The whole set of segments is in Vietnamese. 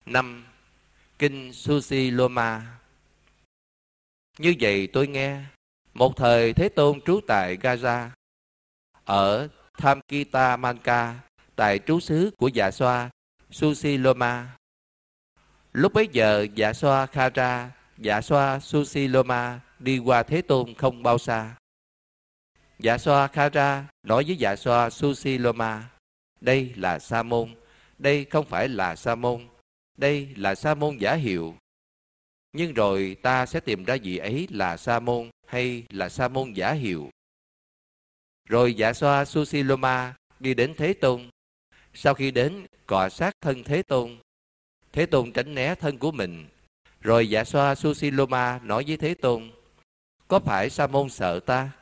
5. Kinh Susiloma. Như vậy tôi nghe, một thời Thế Tôn trú tại Gaza, ở Thamkita Manka, tại trú xứ của Dạ Xoa Susiloma. Lúc bấy giờ Dạ Xoa Khara, Dạ Xoa Susiloma đi qua Thế Tôn không bao xa. Dạ Xoa Khara nói với Dạ Xoa Susiloma: đây là Sa môn, đây không phải là Sa môn, đây là Sa môn giả hiệu. Nhưng rồi ta sẽ tìm ra vị ấy là Sa môn hay là Sa môn giả hiệu. Rồi Dạ Xoa Susiloma đi đến Thế Tôn. Sau khi đến, cọ sát thân Thế Tôn. Thế Tôn tránh né thân của mình. Rồi Dạ Xoa Susiloma nói với Thế Tôn: có phải Sa môn sợ ta?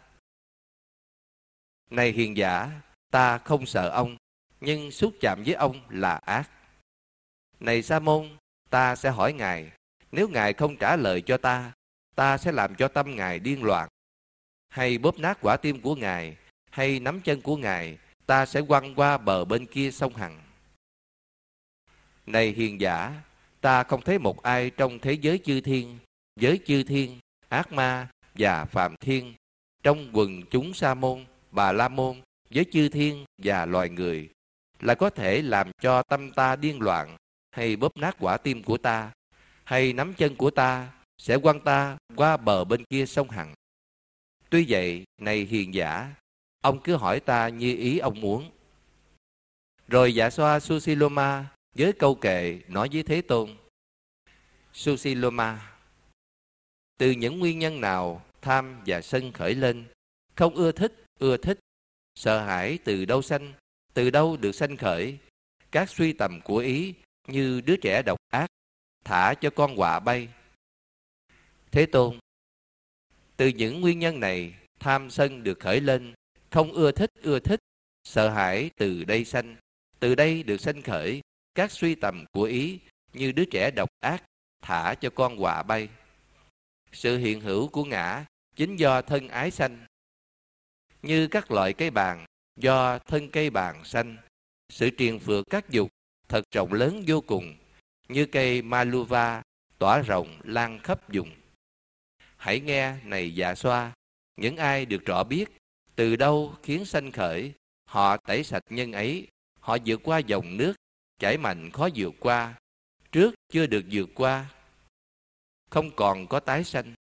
Này hiền giả, ta không sợ ông, nhưng xúc chạm với ông là ác. Này Sa môn, ta sẽ hỏi Ngài, nếu Ngài không trả lời cho ta sẽ làm cho tâm Ngài điên loạn. Hay bóp nát quả tim của Ngài, hay nắm chân của Ngài, ta sẽ quăng qua bờ bên kia sông Hằng. Này hiền giả, ta không thấy một ai trong thế giới chư thiên, ác ma và phàm thiên, trong quần chúng Sa môn, Bà La môn, với chư thiên và loài người, là có thể làm cho tâm ta điên loạn, hay bóp nát quả tim của ta, hay nắm chân của ta, sẽ quăng ta qua bờ bên kia sông Hằng. Tuy vậy, này hiền giả, ông cứ hỏi ta như ý ông muốn. Rồi Dạ Xoa Susiloma với câu kệ nói với Thế Tôn: Susiloma, từ những nguyên nhân nào tham và sân khởi lên, không ưa thích, sợ hãi từ đâu sanh, từ đâu được sanh khởi, các suy tầm của ý như đứa trẻ độc ác, thả cho con quạ bay. Thế Tôn, từ những nguyên nhân này, tham sân được khởi lên, không ưa thích, sợ hãi từ đây sanh, từ đây được sanh khởi, các suy tầm của ý như đứa trẻ độc ác, thả cho con quạ bay. Sự hiện hữu của ngã chính do thân ái sanh, như các loại cây bàng do thân cây bàng sanh. Sự triền phượt các dục thật rộng lớn vô cùng, như cây Maluva tỏa rộng lan khắp vùng. Hãy nghe này Dạ Xoa, những ai được rõ biết từ đâu khiến sanh khởi, họ tẩy sạch nhân ấy, họ vượt qua dòng nước chảy mạnh khó vượt qua, trước chưa được vượt qua, không còn có tái sanh.